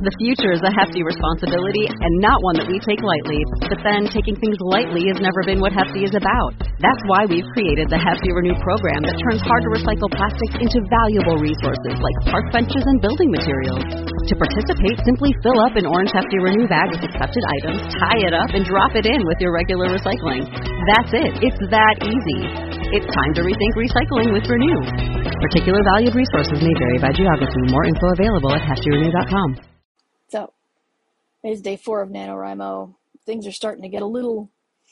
The future is a hefty responsibility and not one that we take lightly. But then taking things lightly has never been what Hefty is about. That's why we've created the Hefty Renew program that turns hard-to-recycle plastics into valuable resources like park benches and building materials. To participate, simply fill up an orange Hefty Renew bag with accepted items, tie it up, and drop it in with your regular recycling. That's it. It's that easy. It's time to rethink recycling with Renew. Particular valued resources may vary by geography. More info available at heftyrenew.com. So, it's day 4 of NaNoWriMo. Things are starting to get a little,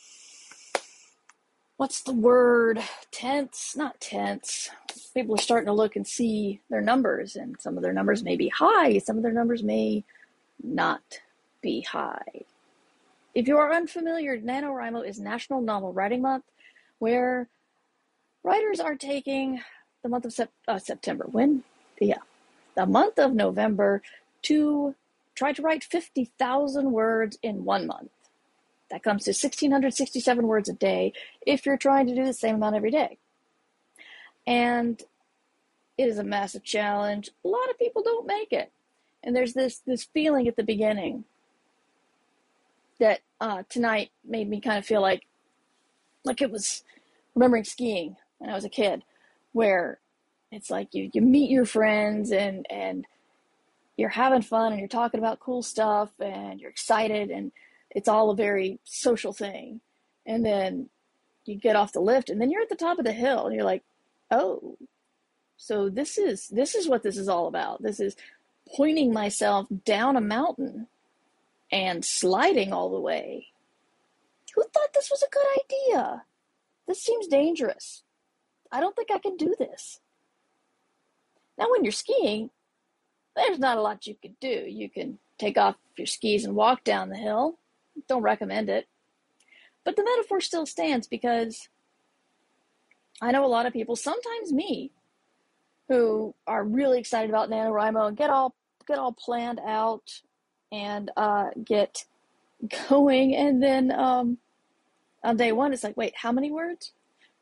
what's the word? Tense? Not tense. People are starting to look and see their numbers, and some of their numbers may be high, some of their numbers may not be high. If you are unfamiliar, NaNoWriMo is National Novel Writing Month, where writers are taking the month of September. The month of November to try to write 50,000 words in 1 month. That comes to 1,667 words a day if you're trying to do the same amount every day. And it is a massive challenge. A lot of people don't make it. And there's this feeling at the beginning that tonight made me kind of feel like it was remembering skiing when I was a kid, where it's like you meet your friends and you're having fun and you're talking about cool stuff and you're excited and it's all a very social thing. And then you get off the lift and then you're at the top of the hill and you're like, oh, so this is what this is all about. This is pointing myself down a mountain and sliding all the way. Who thought this was a good idea? This seems dangerous. I don't think I can do this. Now, when you're skiing, there's not a lot you can do. You can take off your skis and walk down the hill. Don't recommend it. But the metaphor still stands, because I know a lot of people, sometimes me, who are really excited about NaNoWriMo and get all planned out and get going. And then on day 1, it's like, wait, how many words?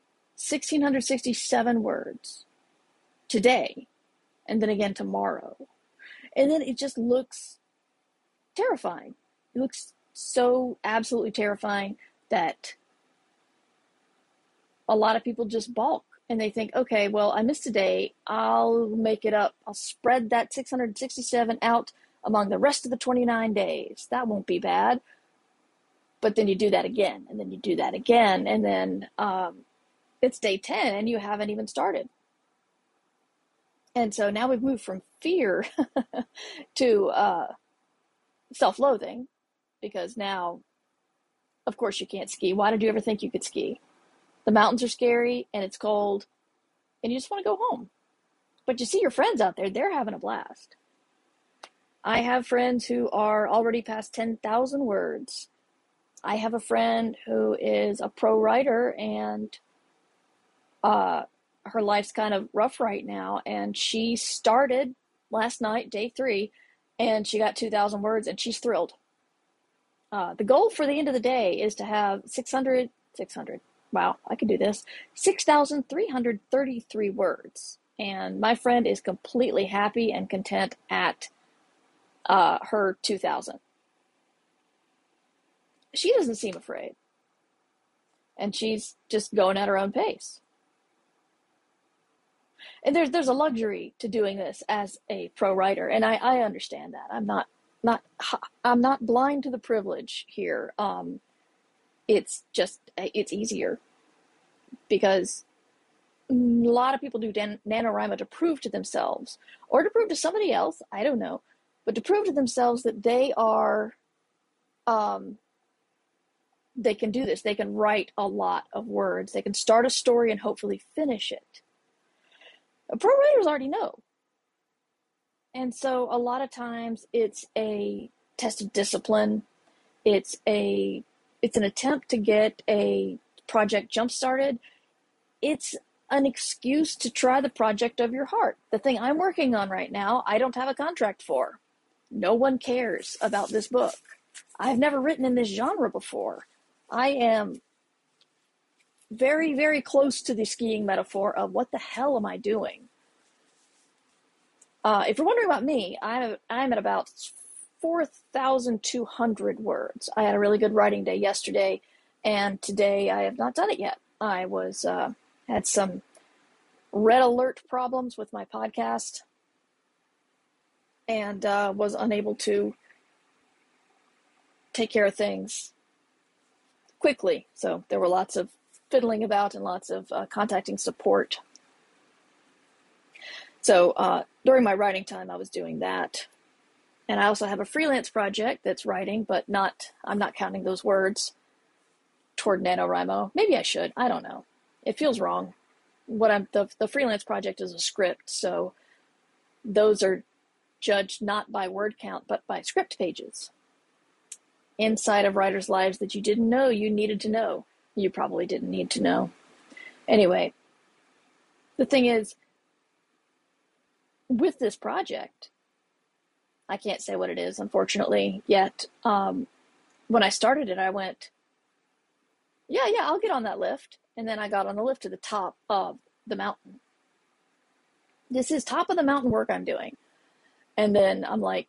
1,667 words today, and then again tomorrow. And then it just looks terrifying. It looks so absolutely terrifying that a lot of people just balk and they think, okay, well, I missed a day. I'll make it up. I'll spread that 667 out among the rest of the 29 days. That won't be bad. But then you do that again, and then you do that again, and then it's day 10 and you haven't even started. And so now we've moved from fear to self-loathing, because now, of course, you can't ski. Why did you ever think you could ski? The mountains are scary and it's cold and you just want to go home. But you see your friends out there, they're having a blast. I have friends who are already past 10,000 words. I have a friend who is a pro writer, and her life's kind of rough right now, and she started last night, day 3, and she got 2,000 words, and she's thrilled. The goal for the end of the day is to have 600, wow, I can do this, 6,333 words. And my friend is completely happy and content at her 2,000. She doesn't seem afraid. And she's just going at her own pace. And there's a luxury to doing this as a pro writer, and I understand that. I'm not blind to the privilege here. It's easier because a lot of people do NaNoWriMo to prove to themselves, or to prove to somebody else, I don't know, but to prove to themselves that they are, they can do this. They can write a lot of words. They can start a story and hopefully finish it. Pro writers already know. And so a lot of times it's a test of discipline. It's an attempt to get a project jump-started. It's an excuse to try the project of your heart. The thing I'm working on right now, I don't have a contract for. No one cares about this book. I've never written in this genre before. I am very, very close to the skiing metaphor of what the hell am I doing? If you're wondering about me, I'm at about 4,200 words. I had a really good writing day yesterday, and today I have not done it yet. I had some red alert problems with my podcast, and was unable to take care of things quickly. So there were lots of fiddling about and lots of contacting support. So during my writing time, I was doing that. And I also have a freelance project that's writing, but I'm not counting those words toward NaNoWriMo. Maybe I should. I don't know. It feels wrong. The freelance project is a script, so those are judged not by word count, but by script pages. Inside of writers' lives that you didn't know you needed to know. You probably didn't need to know. Anyway, the thing is, with this project, I can't say what it is, unfortunately, yet. When I started it, I went, yeah, I'll get on that lift. And then I got on the lift to the top of the mountain. This is top of the mountain work I'm doing. And then I'm like,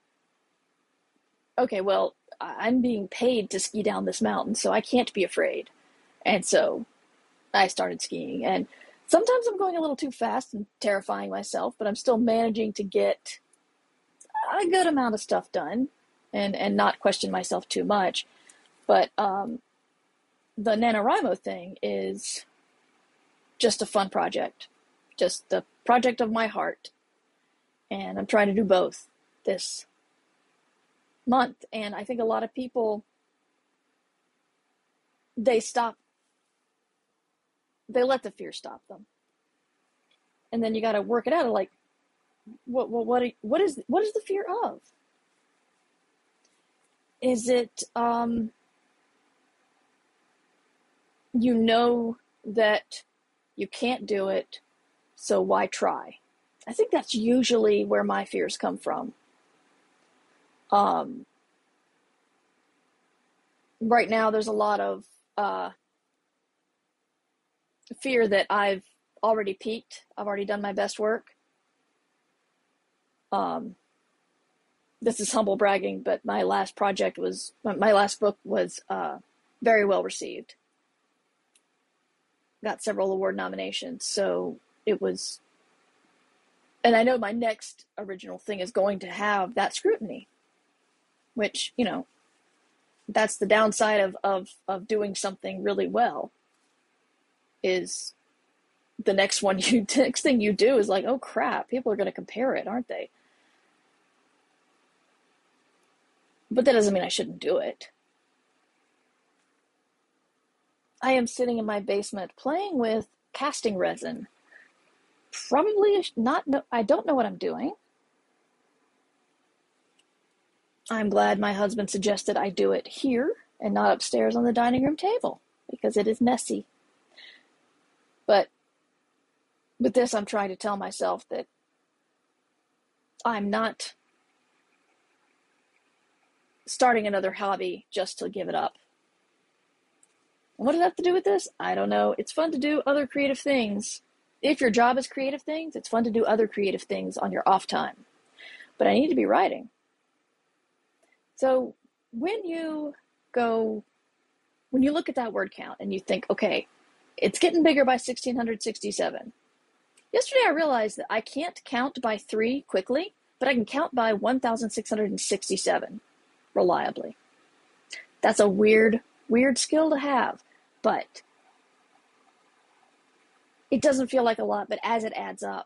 okay, well, I'm being paid to ski down this mountain, so I can't be afraid. And so I started skiing. And sometimes I'm going a little too fast and terrifying myself, but I'm still managing to get a good amount of stuff done and not question myself too much. But the NaNoWriMo thing is just a fun project, just the project of my heart. And I'm trying to do both this month. And I think a lot of people, they let the fear stop them. And then you got to work it out of like, what is the fear of? Is it, you know that you can't do it, so why try? I think that's usually where my fears come from. Right now, there's a lot of fear that I've already peaked. I've already done my best work. This is humble bragging, but my last book was very well received. Got several award nominations, so it was, and I know my next original thing is going to have that scrutiny, which, you know, that's the downside of doing something really well, is the next thing you do is like, oh crap, people are going to compare it, aren't they? But that doesn't mean I shouldn't do it. I am sitting in my basement playing with casting resin. Probably not, I don't know what I'm doing. I'm glad my husband suggested I do it here and not upstairs on the dining room table, because it is messy. But with this, I'm trying to tell myself that I'm not starting another hobby just to give it up. And what does that have to do with this? I don't know. It's fun to do other creative things. If your job is creative things, it's fun to do other creative things on your off time. But I need to be writing. So when you look at that word count and you think, okay, it's getting bigger by 1,667. Yesterday I realized that I can't count by 3 quickly, but I can count by 1,667 reliably. That's a weird skill to have, but it doesn't feel like a lot, but as it adds up,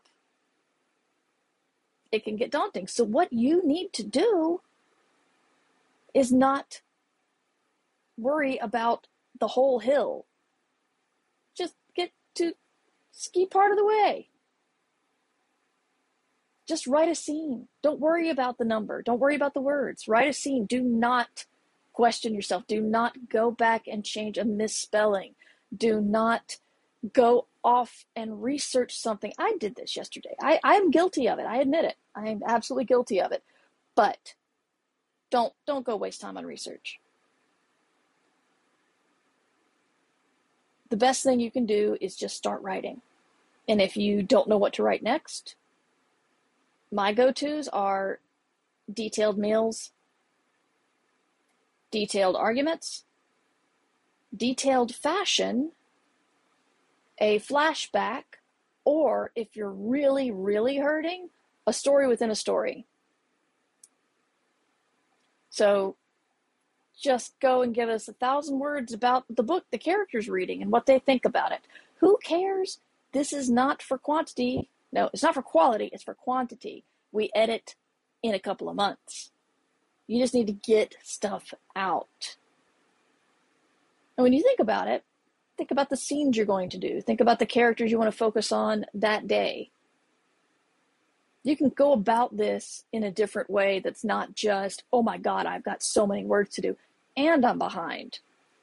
it can get daunting. So what you need to do is not worry about the whole hill. Just get to ski part of the way. Just write a scene. Don't worry about the number. Don't worry about the words. Write a scene. Do not question yourself. Do not go back and change a misspelling. Do not go off and research something. I did this yesterday. I am guilty of it. I admit it. I am absolutely guilty of it. But don't go waste time on research. The best thing you can do is just start writing. And if you don't know what to write next, my go-tos are detailed meals, detailed arguments, detailed fashion, a flashback, or if you're really, really hurting, a story within a story. So just go and give us 1,000 words about the book the character's reading and what they think about it. Who cares? This is not for quantity. No, it's not for quality, it's for quantity. We edit in a couple of months. You just need to get stuff out. And when you think about it, think about the scenes you're going to do. Think about the characters you want to focus on that day. You can go about this in a different way that's not just, oh my God, I've got so many words to do, and I'm behind.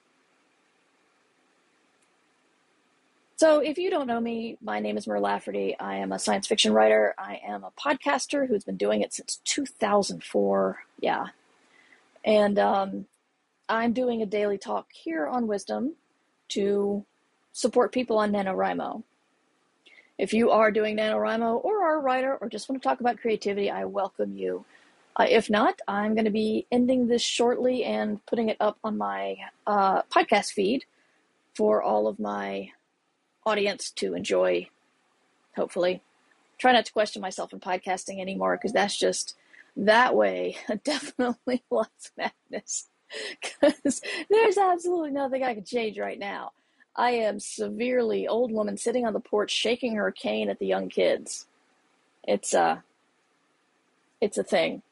So if you don't know me, my name is Mur Lafferty. I am a science fiction writer. I am a podcaster who's been doing it since 2004. Yeah. And I'm doing a daily talk here on Wisdom to support people on NaNoWriMo. If you are doing NaNoWriMo or are a writer or just want to talk about creativity, I welcome you. If not, I'm going to be ending this shortly and putting it up on my podcast feed for all of my audience to enjoy, hopefully. Try not to question myself in podcasting anymore, because that's just that way definitely lots of madness, because there's absolutely nothing I can change right now. I am severely old woman sitting on the porch shaking her cane at the young kids. It's a thing.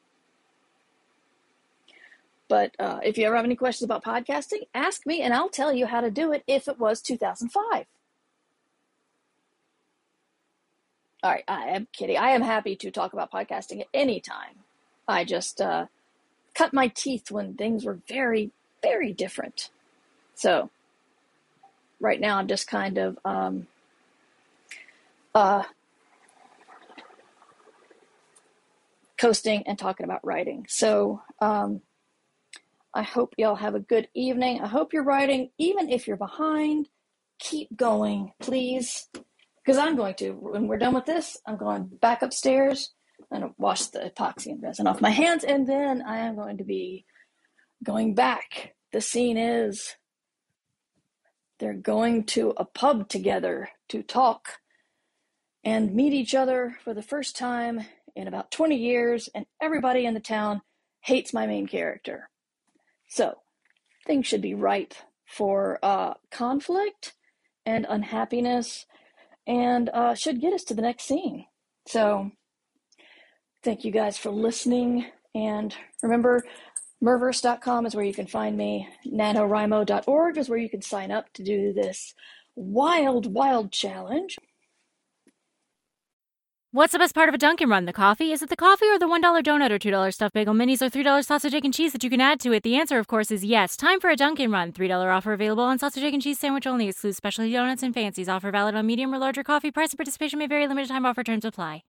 But if you ever have any questions about podcasting, ask me and I'll tell you how to do it if it was 2005. All right, I am kidding. I am happy to talk about podcasting at any time. I just cut my teeth when things were very, very different. So right now I'm just kind of coasting and talking about writing. So I hope y'all have a good evening. I hope you're writing. Even if you're behind, keep going, please. Because I'm going to. When we're done with this, I'm going back upstairs and wash the epoxy and resin off my hands, and then I am going to be going back. The scene is they're going to a pub together to talk and meet each other for the first time in about 20 years, and everybody in the town hates my main character. So things should be ripe for conflict and unhappiness, and should get us to the next scene. So thank you guys for listening, and remember, Murverse.com is where you can find me. NaNoWriMo.org is where you can sign up to do this wild challenge. What's the best part of a Dunkin' Run? The coffee? Is it the coffee or the $1 donut or $2 stuffed bagel minis or $3 sausage, egg, and cheese that you can add to it? The answer, of course, is yes. Time for a Dunkin' Run. $3 offer available on sausage, egg, and cheese sandwich only. Excludes specialty donuts and fancies. Offer valid on medium or larger coffee. Price and participation may vary. Limited time offer. Terms apply.